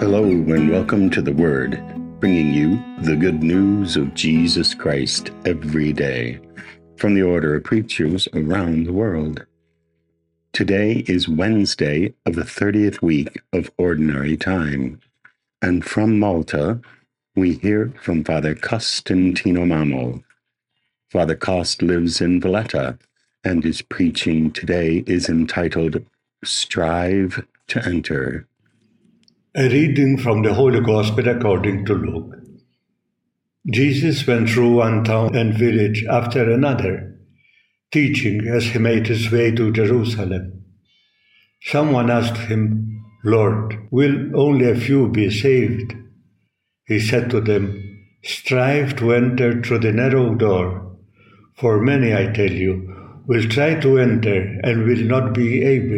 Hello and welcome to The Word, bringing you the good news of Jesus Christ every day from the order of preachers around the world. Today is Wednesday of the 30th week of Ordinary Time, and from Malta we hear from Father Costantino Mamo. Father Cost lives in Valletta, and his preaching today is entitled Strive to Enter. A reading from the Holy Gospel according to Luke. Jesus went through one town and village after another, teaching as he made his way to Jerusalem. Someone asked him, "Lord, will only a few be saved?" He said to them, "Strive to enter through the narrow door. For many, I tell you, will try to enter and will not be able.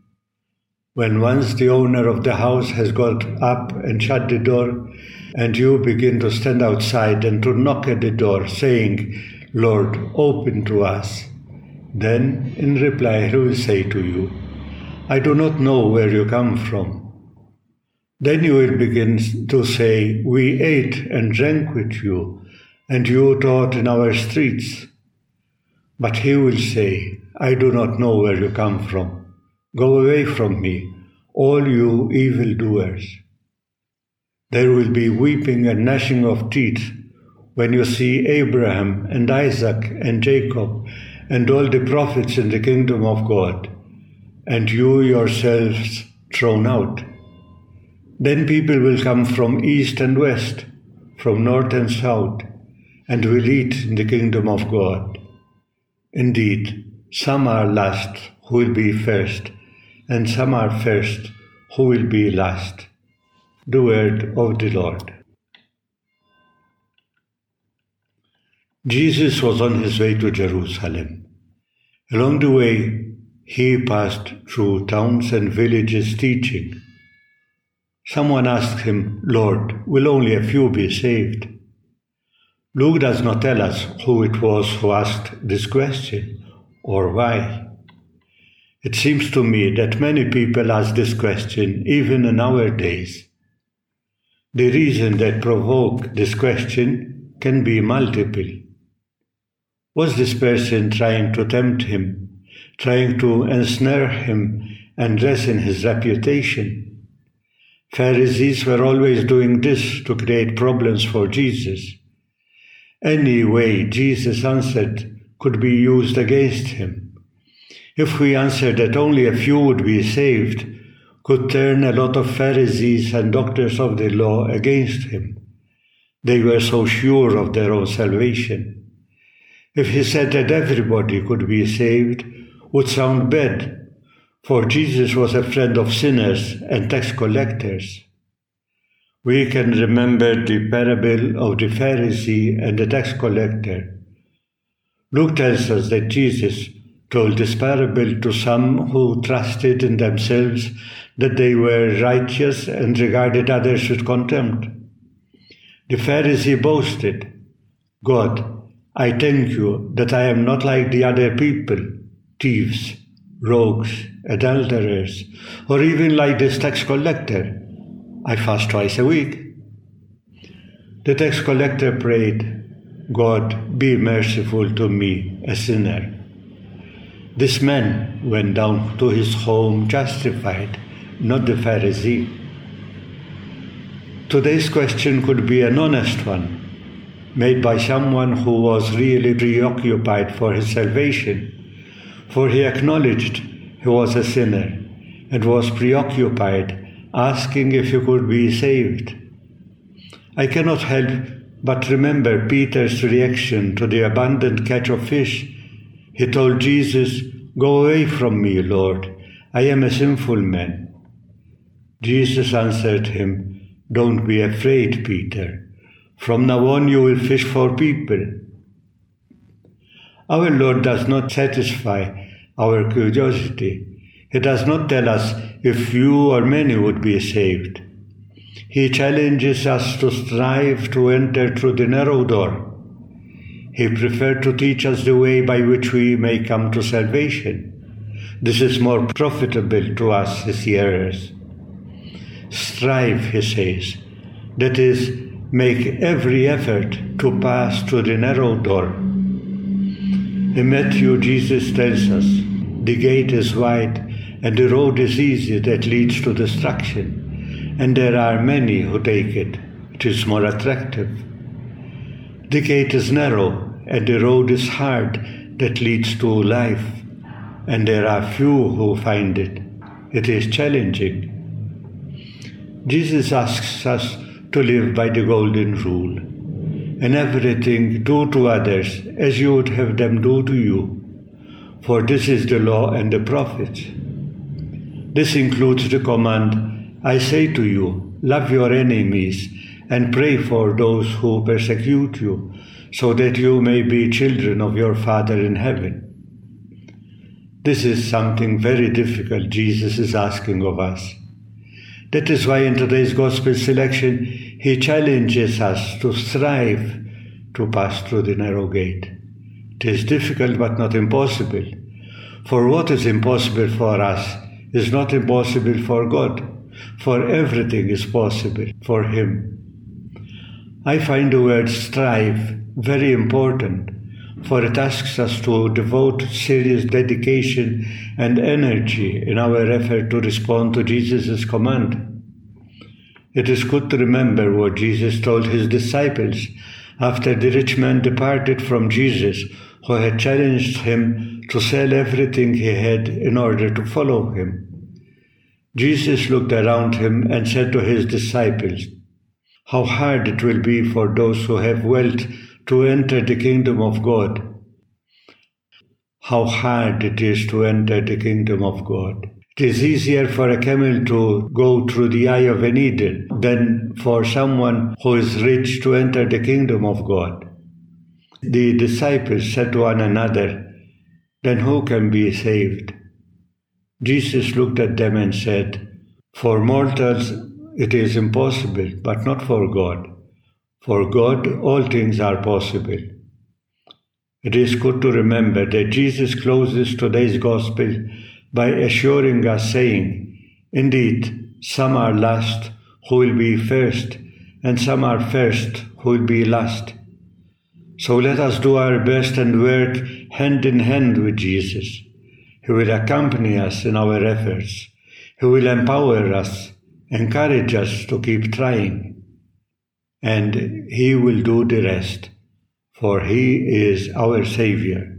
When once the owner of the house has got up and shut the door, and you begin to stand outside and to knock at the door, saying, 'Lord, open to us,' then in reply he will say to you, 'I do not know where you come from.' Then you will begin to say, 'We ate and drank with you, and you taught in our streets.' But he will say, 'I do not know where you come from. Go away from me, all you evildoers.' There will be weeping and gnashing of teeth when you see Abraham and Isaac and Jacob and all the prophets in the kingdom of God, and you yourselves thrown out. Then people will come from east and west, from north and south, and will eat in the kingdom of God. Indeed, some are last who will be first, and some are first who will be last." The word of the Lord. Jesus was on his way to Jerusalem. Along the way, he passed through towns and villages teaching. Someone asked him, "Lord, will only a few be saved?" Luke does not tell us who it was who asked this question or why. It seems to me that many people ask this question even in our days. The reason that provoke this question can be multiple. Was this person trying to tempt him, trying to ensnare him and lessen his reputation? Pharisees were always doing this to create problems for Jesus. Any way Jesus answered could be used against him. If we answered that only a few would be saved, could turn a lot of Pharisees and doctors of the law against him. They were so sure of their own salvation. If he said that everybody could be saved, would sound bad, for Jesus was a friend of sinners and tax collectors. We can remember the parable of the Pharisee and the tax collector. Luke tells us that Jesus told this parable to some who trusted in themselves that they were righteous and regarded others with contempt. The Pharisee boasted, "God, I thank you that I am not like the other people, thieves, rogues, adulterers, or even like this tax collector. I fast twice a week." The tax collector prayed, "God, be merciful to me, a sinner." This man went down to his home justified, not the Pharisee. Today's question could be an honest one, made by someone who was really preoccupied for his salvation, for he acknowledged he was a sinner and was preoccupied, asking if he could be saved. I cannot help but remember Peter's reaction to the abundant catch of fish. He told Jesus, "Go away from me, Lord, I am a sinful man." Jesus answered him, "Don't be afraid, Peter. From now on you will fish for people." Our Lord does not satisfy our curiosity. He does not tell us if few or many would be saved. He challenges us to strive to enter through the narrow door. He preferred to teach us the way by which we may come to salvation. This is more profitable to us as hearers. strive, he says. That is, make every effort to pass through the narrow door. In Matthew, Jesus tells us, the gate is wide and the road is easy that leads to destruction, and there are many who take it. It is more attractive. The gate is narrow and the road is hard that leads to life, and there are few who find it. It is challenging. Jesus asks us to live by the golden rule. In everything, do to others as you would have them do to you, for this is the law and the prophets. This includes the command, I say to you, love your enemies and pray for those who persecute you, so that you may be children of your Father in heaven. This is something very difficult Jesus is asking of us. That is why in today's Gospel selection, he challenges us to strive to pass through the narrow gate. It is difficult but not impossible. For what is impossible for us is not impossible for God, for everything is possible for him. I find the word strive very important, for it asks us to devote serious dedication and energy in our effort to respond to Jesus' command. It is good to remember what Jesus told his disciples after the rich man departed from Jesus, who had challenged him to sell everything he had in order to follow him. Jesus looked around him and said to his disciples, "How hard it will be for those who have wealth to enter the kingdom of God." How hard it is to enter the kingdom of God. It is easier for a camel to go through the eye of a needle than for someone who is rich to enter the kingdom of God. The disciples said to one another, "Then who can be saved?" Jesus looked at them and said, "For mortals it is impossible, but not for God. For God all things are possible." It is good to remember that Jesus closes today's Gospel by assuring us, saying, "Indeed, some are last who will be first, and some are first who will be last." So let us do our best and work hand in hand with Jesus. He will accompany us in our efforts. He will empower us, encourage us to keep trying. And he will do the rest, for he is our Savior.